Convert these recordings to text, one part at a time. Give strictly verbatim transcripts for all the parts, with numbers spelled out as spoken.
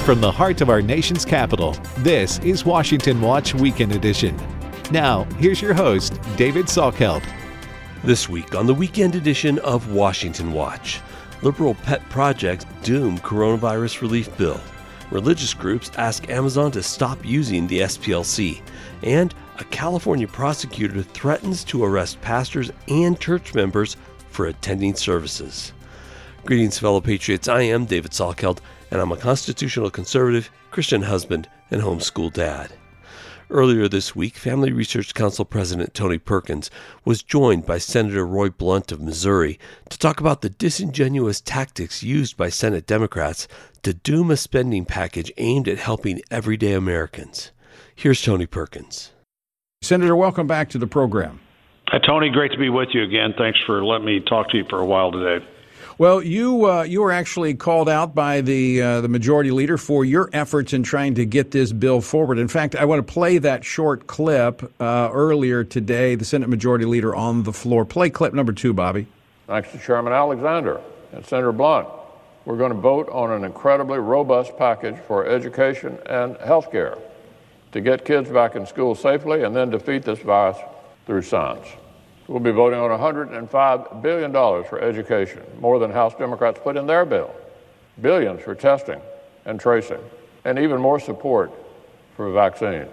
From the heart of our nation's capital, this is Washington Watch Weekend Edition. Now, here's your host, David Salkeld. This week on the Weekend Edition of Washington Watch, liberal pet projects doom coronavirus relief bill. Religious groups ask Amazon to stop using the S P L C. And a California prosecutor threatens to arrest pastors and church members for attending services. Greetings, fellow patriots. I am David Salkeld, and I'm a constitutional conservative, Christian husband, and homeschool dad. Earlier this week, Family Research Council President Tony Perkins was joined by Senator Roy Blunt of Missouri to talk about the disingenuous tactics used by Senate Democrats to doom a spending package aimed at helping everyday Americans. Here's Tony Perkins. Senator, welcome back to the program. Hi, Tony. Great to be with you again. Thanks for letting me talk to you for a while today. Well, you uh, you were actually called out by the uh, the majority leader for your efforts in trying to get this bill forward. In fact, I want to play that short clip uh, earlier today, the Senate Majority Leader on the floor. Play clip number two, Bobby. Thanks to Chairman Alexander and Senator Blunt, we're going to vote on an incredibly robust package for education and health care to get kids back in school safely and then defeat this virus through science. We'll be voting on one hundred five billion dollars for education, more than House Democrats put in their bill, billions for testing and tracing, and even more support for vaccines.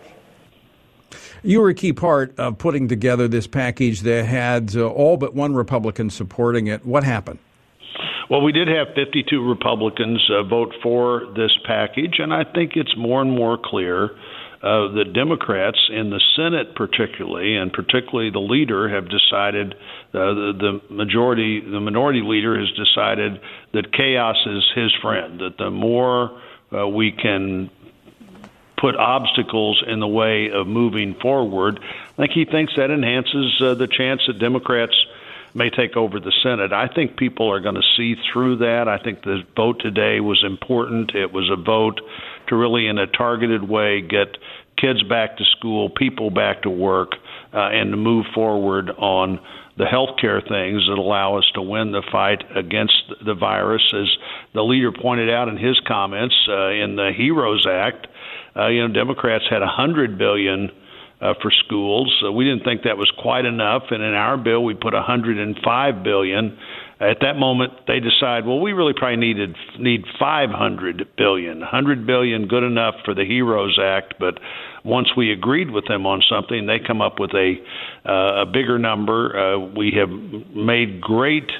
You were a key part of putting together this package that had uh, all but one Republican supporting it. What happened? Well, we did have fifty-two Republicans uh, vote for this package, and I think it's more and more clear Uh, the Democrats in the Senate particularly, and particularly the leader, have decided, uh, the, the majority, the minority leader has decided that chaos is his friend, that the more uh, we can put obstacles in the way of moving forward, I think he thinks that enhances uh, the chance that Democrats may take over the Senate. I think people are going to see through that. I think the vote today was important. It was a vote to really, in a targeted way, get kids back to school, people back to work, uh, and to move forward on the health care things that allow us to win the fight against the virus. As the leader pointed out in his comments, uh, in the HEROES Act, uh, you know, Democrats had one hundred billion dollars Uh, for schools. Uh, we didn't think that was quite enough, and in our bill we put one hundred five billion dollars. At that moment, they decide, well, we really probably needed need five hundred billion dollars. one hundred billion dollars good enough for the HEROES Act, but once we agreed with them on something, they come up with a uh, a bigger number. Uh, we have made great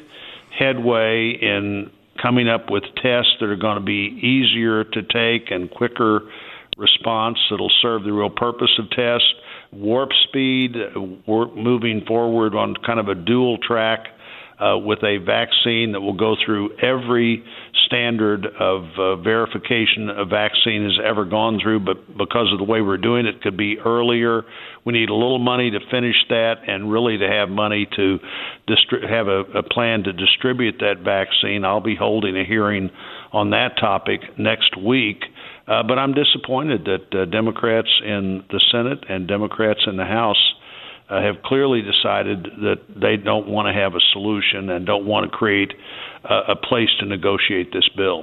headway in coming up with tests that are going to be easier to take and quicker response that'll serve the real purpose of tests. Warp speed, we're moving forward on kind of a dual track uh, with a vaccine that will go through every standard of uh, verification a vaccine has ever gone through, but because of the way we're doing it, could be earlier. We need a little money to finish that and really to have money to distri- have a, a plan to distribute that vaccine. I'll be holding a hearing on that topic next week. Uh, but I'm disappointed that uh, Democrats in the Senate and Democrats in the House uh, have clearly decided that they don't want to have a solution and don't want to create uh, a place to negotiate this bill.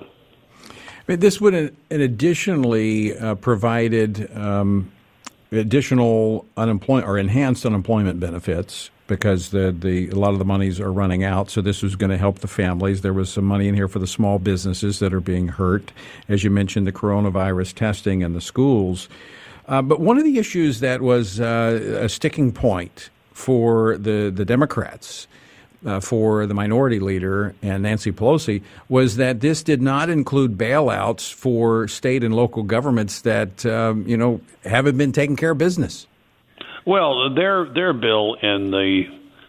I mean, this would have additionally uh, provided um, additional unemployment or enhanced unemployment benefits, because the, the a lot of the monies are running out. So this was going to help the families. There was some money in here for the small businesses that are being hurt. As you mentioned, the coronavirus testing and the schools. Uh, but one of the issues that was uh, a sticking point for the, the Democrats, uh, for the minority leader and Nancy Pelosi, was that this did not include bailouts for state and local governments that, um, you know, haven't been taking care of business. Well, their their bill in the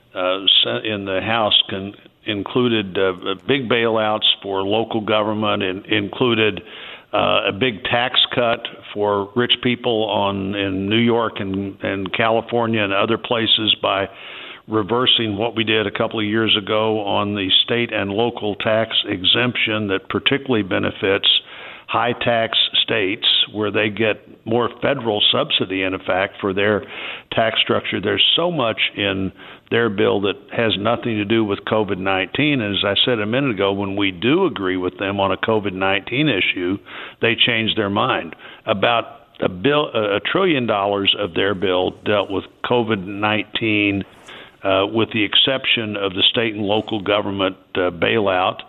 uh, in the House can, included uh, big bailouts for local government, and included uh, a big tax cut for rich people on in New York and, and California and other places by reversing what we did a couple of years ago on the state and local tax exemption that particularly benefits high-tax states where they get more federal subsidy, in effect, for their tax structure. There's so much in their bill that has nothing to do with COVID nineteen. And as I said a minute ago, when we do agree with them on a COVID nineteen issue, they change their mind. About a bill, a trillion dollars of their bill dealt with COVID nineteen, uh, with the exception of the state and local government uh, bailout.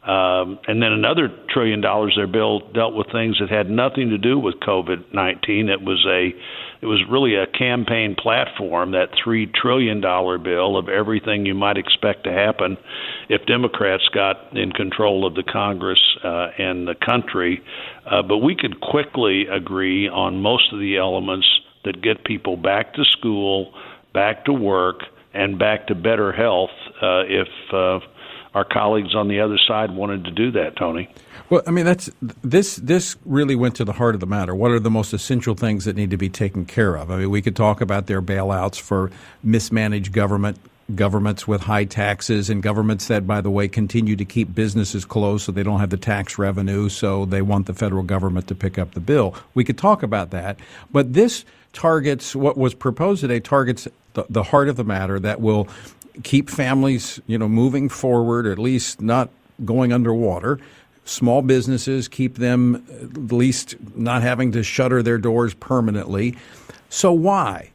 Um, and then another trillion dollars, their bill dealt with things that had nothing to do with COVID nineteen. It was a, it was really a campaign platform, that three trillion dollars bill, of everything you might expect to happen if Democrats got in control of the Congress uh, and the country. Uh, but we could quickly agree on most of the elements that get people back to school, back to work, and back to better health uh, if uh, our colleagues on the other side wanted to do that, Tony. Well, I mean, that's this. This really went to the heart of the matter. What are the most essential things that need to be taken care of? I mean, we could talk about their bailouts for mismanaged government, governments with high taxes, and governments that, by the way, continue to keep businesses closed so they don't have the tax revenue, so they want the federal government to pick up the bill. We could talk about that, but this targets what was proposed today. Targets the, the heart of the matter that will keep families, you know, moving forward, or at least not going underwater. Small businesses, keep them at least not having to shutter their doors permanently. So why?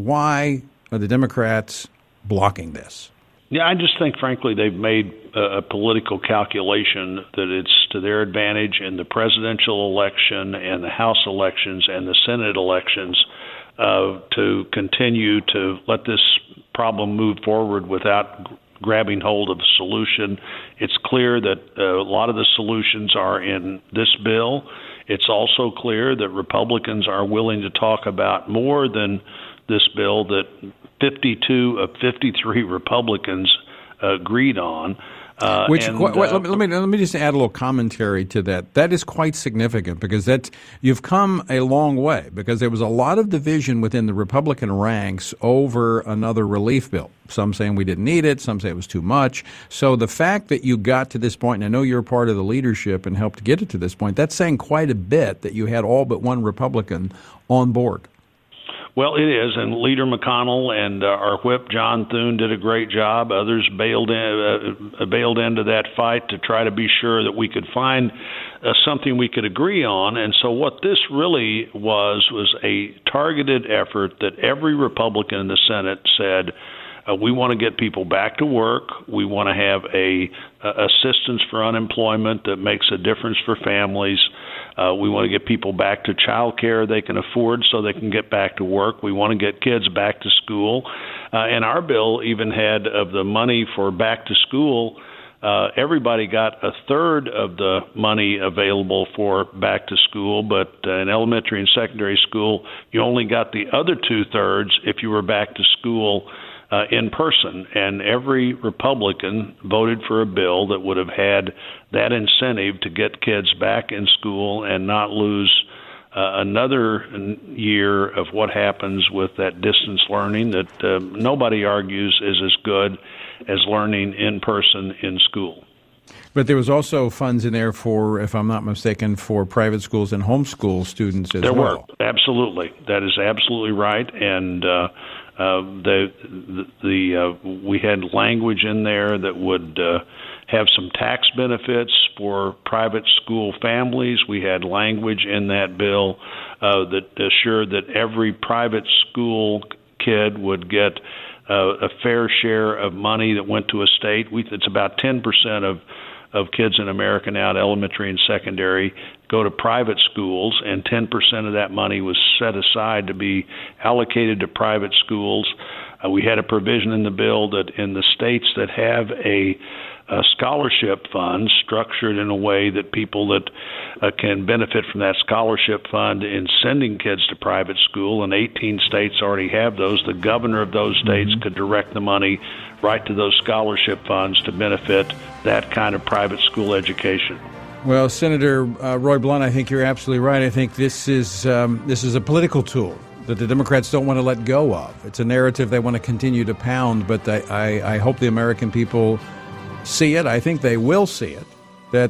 Why are the Democrats blocking this? Yeah, I just think, frankly, they've made a, a political calculation that it's to their advantage in the presidential election and the House elections and the Senate elections uh, to continue to let this problem move forward without g- grabbing hold of a solution. It's clear that uh, a lot of the solutions are in this bill. It's also clear that Republicans are willing to talk about more than this bill that fifty-two of fifty-three Republicans uh, agreed on. Uh, Which and, wait, uh, let, me, let me let me just add a little commentary to that. That is quite significant because that you've come a long way, because there was a lot of division within the Republican ranks over another relief bill. Some saying we didn't need it, some say it was too much. So the fact that you got to this point, and I know you're part of the leadership and helped get it to this point, that's saying quite a bit that you had all but one Republican on board. Well, it is, and Leader McConnell and uh, our whip John Thune did a great job. Others bailed in, uh, bailed into that fight to try to be sure that we could find uh, something we could agree on. And so what this really was was a targeted effort that every Republican in the Senate said, Uh, we want to get people back to work. We want to have a, a assistance for unemployment that makes a difference for families. Uh, we want to get people back to child care they can afford so they can get back to work. We want to get kids back to school. Uh, and our bill even had, of the money for back to school, uh, everybody got a third of the money available for back to school, but uh, in elementary and secondary school, you only got the other two-thirds if you were back to school Uh, in person. And every Republican voted for a bill that would have had that incentive to get kids back in school and not lose uh, another year of what happens with that distance learning that uh, nobody argues is as good as learning in person in school. But there was also funds in there for, if I'm not mistaken, for private schools and homeschool students as there well. There were, absolutely. That is absolutely right. And uh, uh, the the, the uh, we had language in there that would uh, have some tax benefits for private school families. We had language in that bill uh, that assured that every private school kid would get uh, a fair share of money that went to a state. We, it's about ten percent of of kids in America now at elementary and secondary go to private schools, and ten percent of that money was set aside to be allocated to private schools. Uh, we had a provision in the bill that in the states that have a, a scholarship fund structured in a way that people that uh, can benefit from that scholarship fund in sending kids to private school, and eighteen states already have those, the governor of those states mm-hmm. could direct the money right to those scholarship funds to benefit that kind of private school education. Well, Senator uh, Roy Blunt, I think you're absolutely right. I think this is um, this is a political tool that the Democrats don't want to let go of. It's a narrative they want to continue to pound, but I, I, I hope the American people see it. I think they will see it, that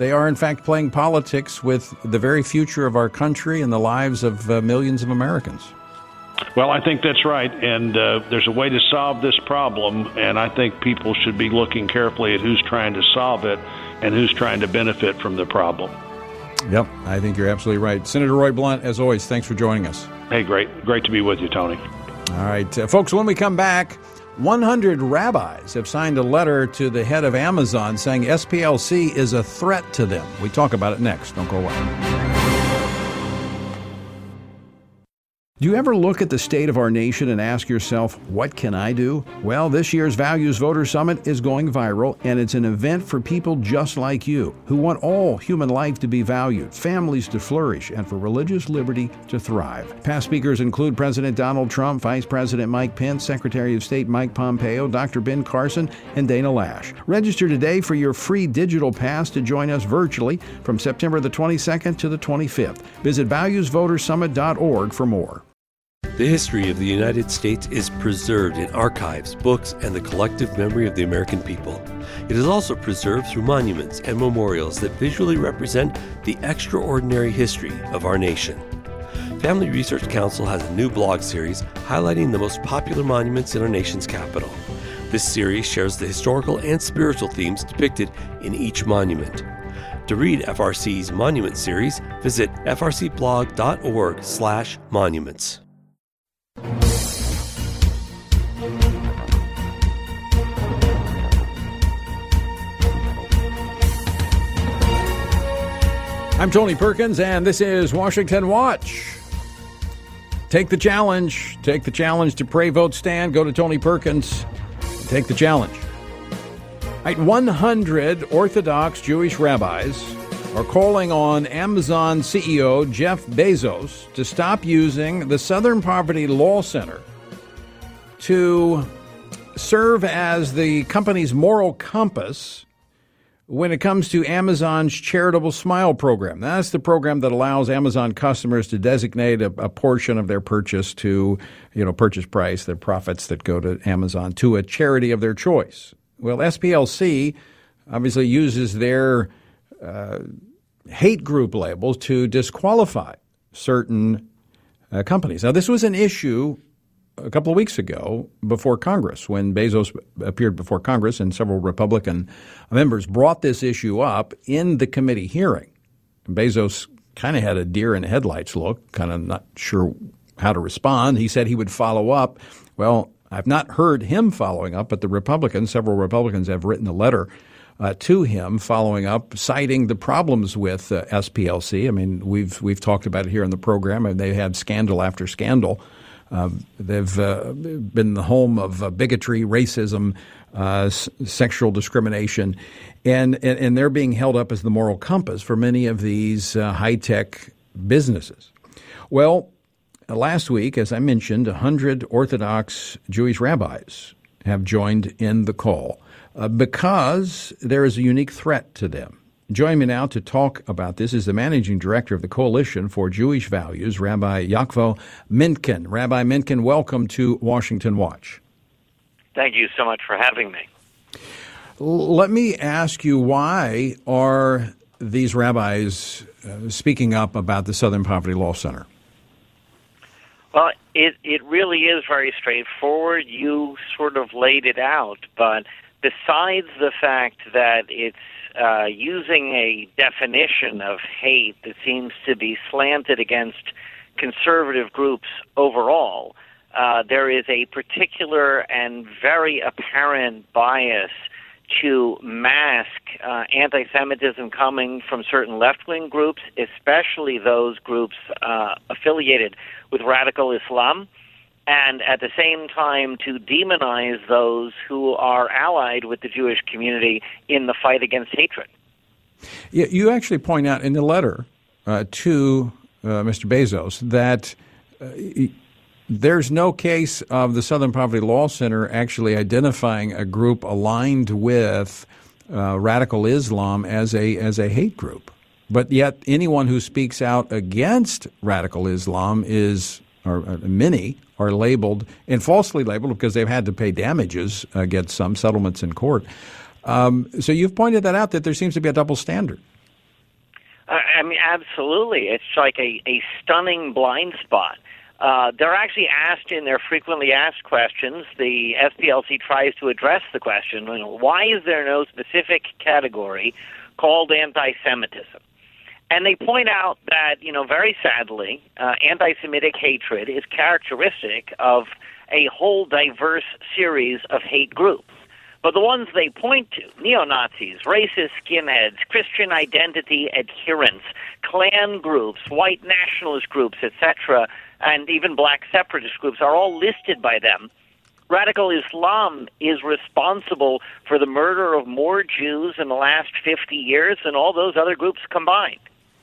They are, in fact, playing politics with the very future of our country and the lives of uh, millions of Americans. Well, I think that's right, and uh, there's a way to solve this problem, and I think people should be looking carefully at who's trying to solve it and who's trying to benefit from the problem. Yep, I think you're absolutely right. Senator Roy Blunt, as always, thanks for joining us. Hey, great. Great to be with you, Tony. All right, uh, folks, when we come back, one hundred rabbis have signed a letter to the head of Amazon saying S P L C is a threat to them. We talk about it next. Don't go away. Do you ever look at the state of our nation and ask yourself, what can I do? Well, this year's Values Voter Summit is going viral, and it's an event for people just like you who want all human life to be valued, families to flourish, and for religious liberty to thrive. Past speakers include President Donald Trump, Vice President Mike Pence, Secretary of State Mike Pompeo, Doctor Ben Carson, and Dana Lash. Register today for your free digital pass to join us virtually from September the twenty-second to the twenty-fifth. Visit values voter summit dot org for more. The history of the United States is preserved in archives, books, and the collective memory of the American people. It is also preserved through monuments and memorials that visually represent the extraordinary history of our nation. Family Research Council has a new blog series highlighting the most popular monuments in our nation's capital. This series shares the historical and spiritual themes depicted in each monument. To read F R C's Monument Series, visit f r c blog dot org slash monuments. I'm Tony Perkins, and this is Washington Watch. Take the challenge. Take the challenge to pray, vote, stand. Go to Tony Perkins. Take the challenge. All right, one hundred Orthodox Jewish rabbis are calling on Amazon C E O Jeff Bezos to stop using the Southern Poverty Law Center to serve as the company's moral compass when it comes to Amazon's Charitable Smile program. That's the program that allows Amazon customers to designate a, a portion of their purchase to, you know, purchase price, their profits that go to Amazon, to a charity of their choice. Well, S P L C obviously uses their uh, hate group labels to disqualify certain uh, companies. Now, this was an issue a couple of weeks ago before Congress, when Bezos appeared before Congress and several Republican members brought this issue up in the committee hearing. Bezos kind of had a deer in headlights look, kind of not sure how to respond. He said he would follow up. Well, I've not heard him following up, but the Republicans, several Republicans have written a letter uh, to him following up, citing the problems with uh, S P L C. I mean, we've we've talked about it here on the program, and they had scandal after scandal. Uh, they've uh, been the home of uh, bigotry, racism, uh, s- sexual discrimination, and, and and they're being held up as the moral compass for many of these uh, high-tech businesses. Well, uh, last week, as I mentioned, one hundred Orthodox Jewish rabbis have joined in the call uh, because there is a unique threat to them. Joining me now to talk about this is the managing director of the Coalition for Jewish Values, Rabbi Yakvo Mintkin. Rabbi Mintkin, welcome to Washington Watch. Thank you so much for having me. L- let me ask you, why are these rabbis uh, speaking up about the Southern Poverty Law Center? Well, it, it really is very straightforward. You sort of laid it out, but besides the fact that it's Uh, using a definition of hate that seems to be slanted against conservative groups overall, uh, there is a particular and very apparent bias to mask uh, anti-Semitism coming from certain left-wing groups, especially those groups uh, affiliated with radical Islam, and at the same time to demonize those who are allied with the Jewish community in the fight against hatred. Yeah, you actually point out in the letter uh, to uh, Mister Bezos that uh, there's no case of the Southern Poverty Law Center actually identifying a group aligned with uh, radical Islam as a as a hate group. But yet anyone who speaks out against radical Islam is, or uh, many, are labeled and falsely labeled because they've had to pay damages against some settlements in court. Um, so you've pointed that out, that there seems to be a double standard. I mean, absolutely. It's like a, a stunning blind spot. Uh, they're actually asked in their frequently asked questions, the S P L C tries to address the question, you know, why is there no specific category called anti-Semitism? And they point out that, you know, very sadly, uh, anti-Semitic hatred is characteristic of a whole diverse series of hate groups. But the ones they point to, neo-Nazis, racist skinheads, Christian identity adherents, Klan groups, white nationalist groups, et cetera, and even black separatist groups are all listed by them. Radical Islam is responsible for the murder of more Jews in the last fifty years than all those other groups combined.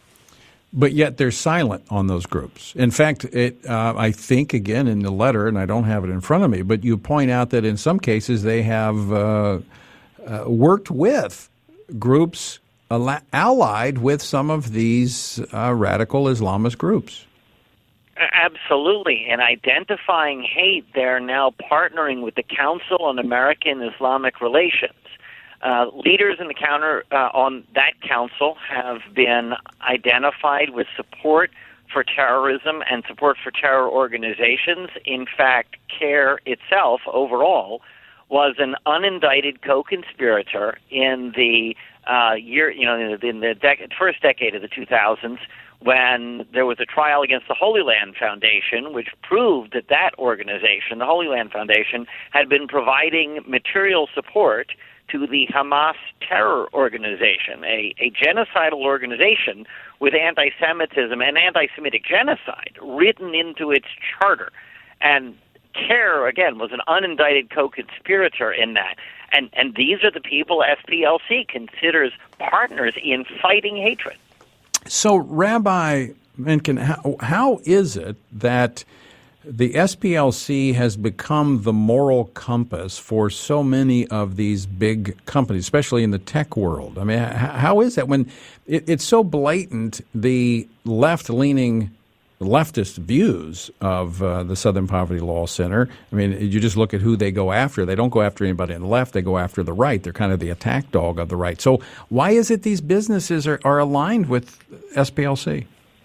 But yet they're silent on those groups. In fact, it, uh, I think, again, in the letter, and I don't have it in front of me, but you point out that in some cases they have uh, uh, worked with groups al- allied with some of these uh, radical Islamist groups. Absolutely. In identifying hate, they're now partnering with the Council on American Islamic Relations. Uh, leaders in the counter uh, on that council have been identified with support for terrorism and support for terror organizations. In fact, CARE itself, overall, was an unindicted co-conspirator in the uh, year, you know, in the dec- first decade of the two thousands, when there was a trial against the Holy Land Foundation, which proved that that organization, the Holy Land Foundation, had been providing material support to the Hamas terror organization, a, a genocidal organization with anti-Semitism and anti-Semitic genocide written into its charter. And CARE, again, was an unindicted co-conspirator in that. And, and these are the people S P L C considers partners in fighting hatred. So, Rabbi Menken, how, how is it that the S P L C has become the moral compass for so many of these big companies, especially in the tech world? I mean, how is that when it, it's so blatant, the left-leaning leftist views of uh, the Southern Poverty Law Center? I mean, you just look at who they go after. They don't go after anybody on the left. They go after the right. They're kind of the attack dog of the right. So why is it these businesses are, are aligned with S P L C?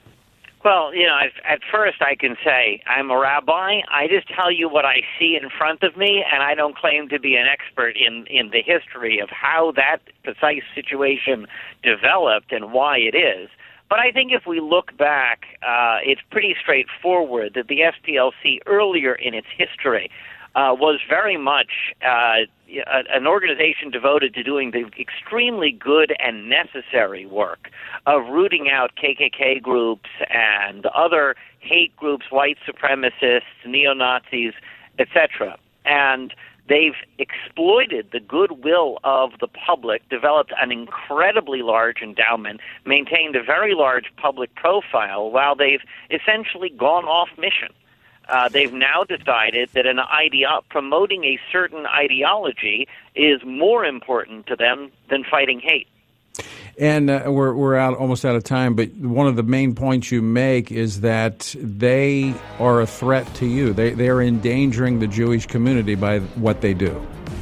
Well, you know, at, at first I can say I'm a rabbi. I just tell you what I see in front of me, and I don't claim to be an expert in, in the history of how that precise situation developed and why it is. But I think if we look back, uh, it's pretty straightforward that the S P L C earlier in its history uh, was very much uh, an organization devoted to doing the extremely good and necessary work of rooting out K K K groups and other hate groups, white supremacists, neo-Nazis, et cetera. And they've exploited the goodwill of the public, developed an incredibly large endowment, maintained a very large public profile while they've essentially gone off mission. Uh, they've now decided that an idea, promoting a certain ideology is more important to them than fighting hate. And uh, we're we're out almost out of time, but one of the main points you make is that they are a threat to you. They they are endangering the Jewish community by what they do.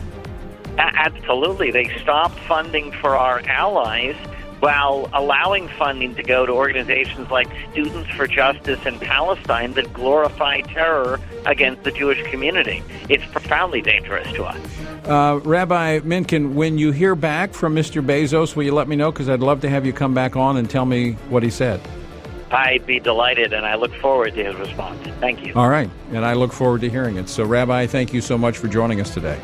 Absolutely. They stop funding for our allies while allowing funding to go to organizations like Students for Justice in Palestine that glorify terror against the Jewish community. It's profoundly dangerous to us. Uh, Rabbi Menken, when you hear back from Mister Bezos, will you let me know? Because I'd love to have you come back on and tell me what he said. I'd be delighted, and I look forward to his response. Thank you. All right, and I look forward to hearing it. So, Rabbi, thank you so much for joining us today.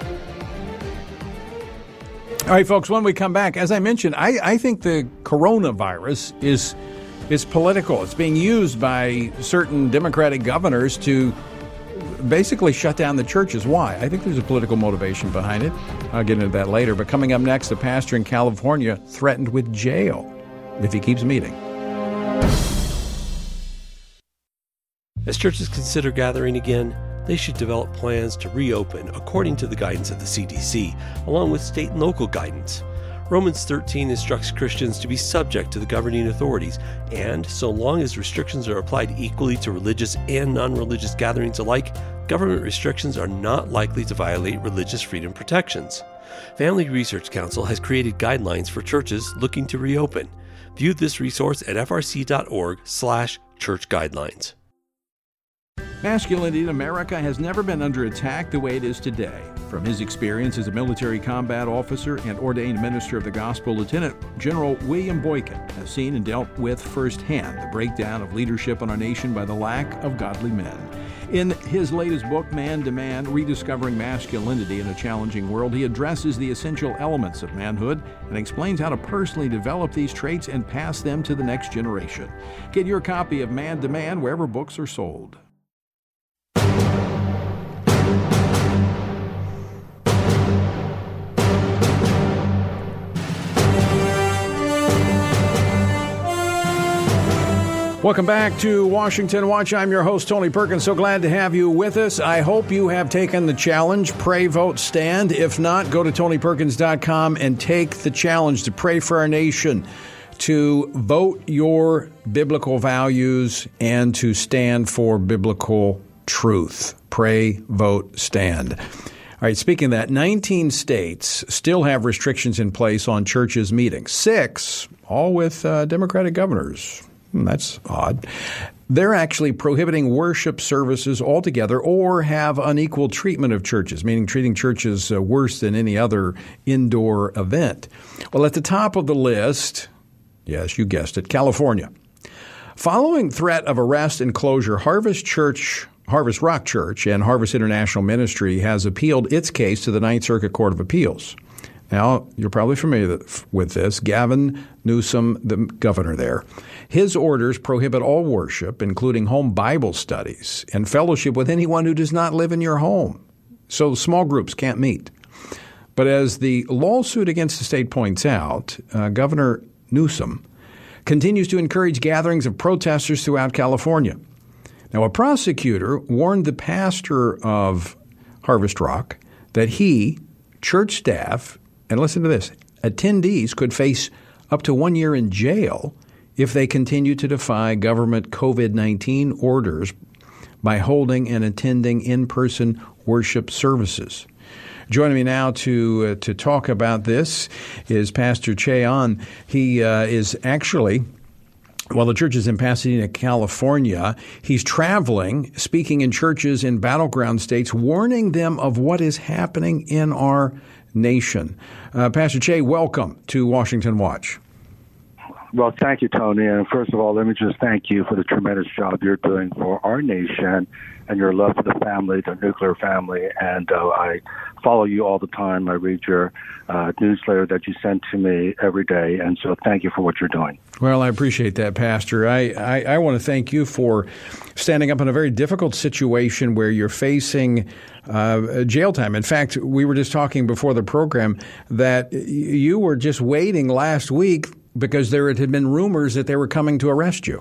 All right, folks, when we come back, as I mentioned, I, I think the coronavirus is is political. It's being used by certain Democratic governors to basically shut down the churches. Why? I think there's a political motivation behind it. I'll get into that later. But coming up next, a pastor in California threatened with jail if he keeps meeting. As churches consider gathering again, they should develop plans to reopen according to the guidance of the C D C, along with state and local guidance. Romans thirteen instructs Christians to be subject to the governing authorities, and so long as restrictions are applied equally to religious and non-religious gatherings alike, government restrictions are not likely to violate religious freedom protections. Family Research Council has created guidelines for churches looking to reopen. View this resource at frc.org slash church guidelines. Masculinity in America has never been under attack the way it is today. From his experience as a military combat officer and ordained minister of the gospel, Lieutenant General William Boykin has seen and dealt with firsthand the breakdown of leadership in our nation by the lack of godly men. In his latest book, Man to Man, Rediscovering Masculinity in a Challenging World, he addresses the essential elements of manhood and explains how to personally develop these traits and pass them to the next generation. Get your copy of Man to Man wherever books are sold. Welcome back to Washington Watch. I'm your host, Tony Perkins. So glad to have you with us. I hope you have taken the challenge. Pray, vote, stand. If not, go to tony perkins dot com and take the challenge to pray for our nation, to vote your biblical values, and to stand for biblical truth. Pray, vote, stand. All right, speaking of that, nineteen states still have restrictions in place on churches meeting. Six, all with uh, Democratic governors. That's odd. They're actually prohibiting worship services altogether or have unequal treatment of churches, meaning treating churches uh, worse than any other indoor event. Well, at the top of the list, yes, you guessed it, California. Following threat of arrest and closure, Harvest Church, Harvest Rock Church and Harvest International Ministry has appealed its case to the Ninth Circuit Court of Appeals. Now, you're probably familiar with this. Gavin Newsom, the governor there, his orders prohibit all worship, including home Bible studies and fellowship with anyone who does not live in your home. So small groups can't meet. But as the lawsuit against the state points out, uh, Governor Newsom continues to encourage gatherings of protesters throughout California. Now, a prosecutor warned the pastor of Harvest Rock that he, church staff, and listen to this, attendees could face up to one year in jail if they continue to defy government covid nineteen orders by holding and attending in-person worship services. Joining me now to uh, to talk about this is Pastor Che Ahn. He uh, is actually, well, the church is in Pasadena, California. He's traveling, speaking in churches in battleground states, warning them of what is happening in our nation. Uh, Pastor Che, welcome to Washington Watch. Well, thank you, Tony. And first of all, let me just thank you for the tremendous job you're doing for our nation and your love for the family, the nuclear family. And uh, I follow you all the time. I read your uh, newsletter that you send to me every day. And so thank you for what you're doing. Well, I appreciate that, Pastor. I, I, I want to thank you for standing up in a very difficult situation where you're facing uh, jail time. In fact, we were just talking before the program that you were just waiting last week because there had been rumors that they were coming to arrest you.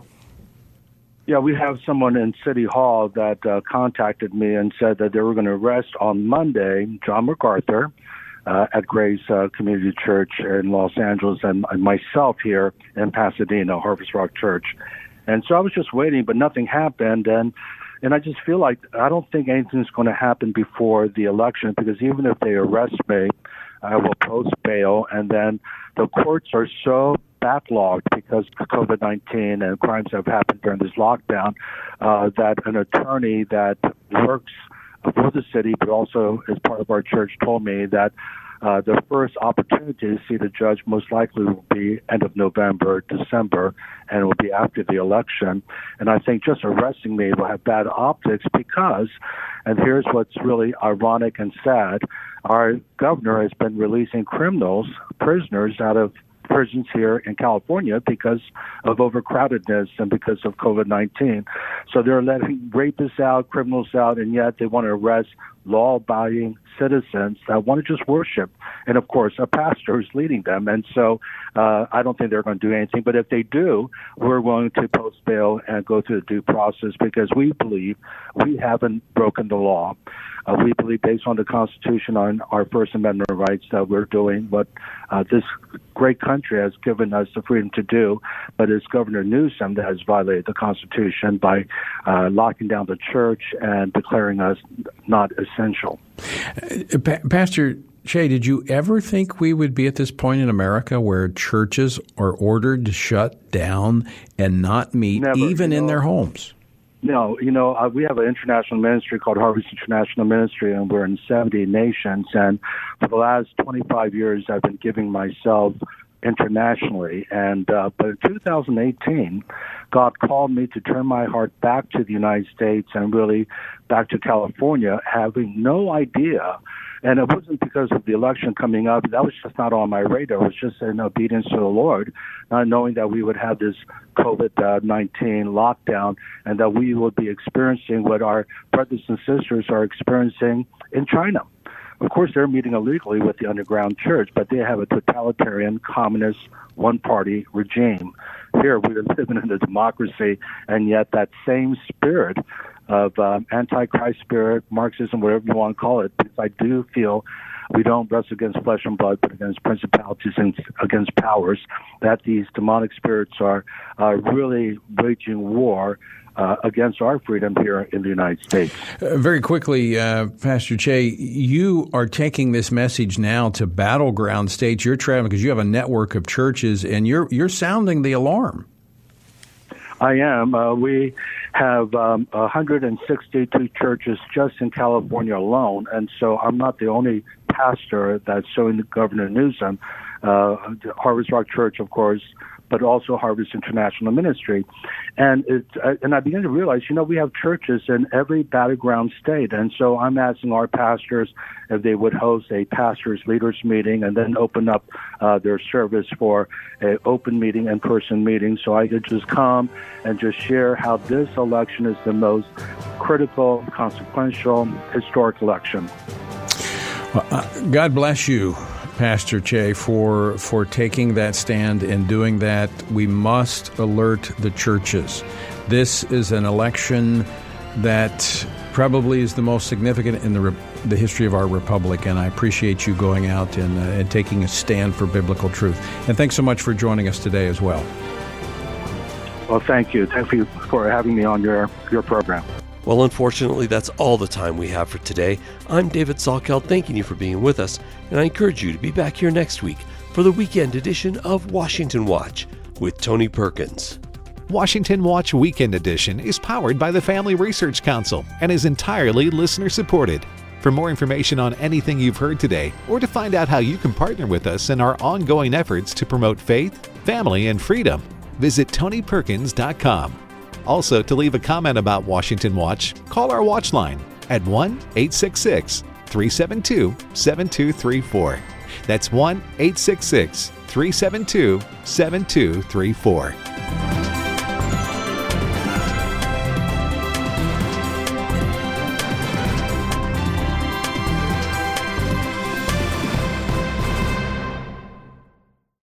Yeah, we have someone in City Hall that uh, contacted me and said that they were going to arrest on Monday John MacArthur uh, at Grace uh, Community Church in Los Angeles and myself here in Pasadena, Harvest Rock Church. And so I was just waiting, but nothing happened. And and I just feel like I don't think anything's going to happen before the election, because even if they arrest me, I will post bail. And then the courts are so backlogged because of covid nineteen and crimes that have happened during this lockdown, uh, that an attorney that works for the city but also as part of our church told me that uh, the first opportunity to see the judge most likely will be end of November, December, and it will be after the election. And I think just arresting me will have bad optics because, and here's what's really ironic and sad, our governor has been releasing criminals, prisoners out of prisons here in California because of overcrowdedness and because of covid nineteen. So they're letting rapists out, criminals out, and yet they want to arrest law-abiding citizens that want to just worship. And, of course, a pastor is leading them. And so uh, I don't think they're going to do anything. But if they do, we're going to post bail and go through the due process because we believe we haven't broken the law. Uh, we believe, based on the Constitution, on our First Amendment rights, that we're doing what uh, this great country has given us the freedom to do. But it's Governor Newsom that has violated the Constitution by uh, locking down the church and declaring us not essential. Uh, pa- Pastor Che, did you ever think we would be at this point in America where churches are ordered to shut down and not meet, Never, even you in know. their homes? No, you know, uh, we have an international ministry called Harvest International Ministry, and we're in seventy nations. And for the last twenty-five years, I've been giving myself internationally. And uh, but in two thousand eighteen, God called me to turn my heart back to the United States and really back to California, having no idea. And it wasn't because of the election coming up. That was just not on my radar. It was just in obedience to the Lord, not knowing that we would have this COVID nineteen lockdown and that we would be experiencing what our brothers and sisters are experiencing in China. Of course, they're meeting illegally with the underground church, but they have a totalitarian, communist, one-party regime. Here, we're living in a democracy, and yet that same spirit of um, antichrist spirit, Marxism, whatever you want to call it, because I do feel we don't wrestle against flesh and blood, but against principalities and against powers, that these demonic spirits are uh, really waging war uh, against our freedom here in the United States. Uh, very quickly, uh, Pastor Che, you are taking this message now to battleground states. You're traveling because you have a network of churches, and you're you're sounding the alarm. I am. Uh, we have um, one hundred sixty-two churches just in California alone, and so I'm not the only pastor that's showing Governor Newsom, uh, Harvest Rock Church, of course, but also Harvest International Ministry. And it, and I began to realize, you know, we have churches in every battleground state, and so I'm asking our pastors if they would host a pastors' leaders meeting and then open up uh, their service for an open meeting, in-person meeting, so I could just come and just share how this election is the most critical, consequential, historic election. Well, uh, God bless you, Pastor Che, for for taking that stand and doing that. We must alert the churches. This is an election that probably is the most significant in the re- the history of our republic, and I appreciate you going out and, uh, and taking a stand for biblical truth. And thanks so much for joining us today as well. Well, thank you. Thank you for having me on your, your program. Well, unfortunately, that's all the time we have for today. I'm David Salkeld, thanking you for being with us, and I encourage you to be back here next week for the weekend edition of Washington Watch with Tony Perkins. Washington Watch Weekend Edition is powered by the Family Research Council and is entirely listener-supported. For more information on anything you've heard today, or to find out how you can partner with us in our ongoing efforts to promote faith, family, and freedom, visit tony perkins dot com. Also, to leave a comment about Washington Watch, call our watch line at one eight six six, three seven two, seven two three four. That's one eight six six, three seven two, seven two three four.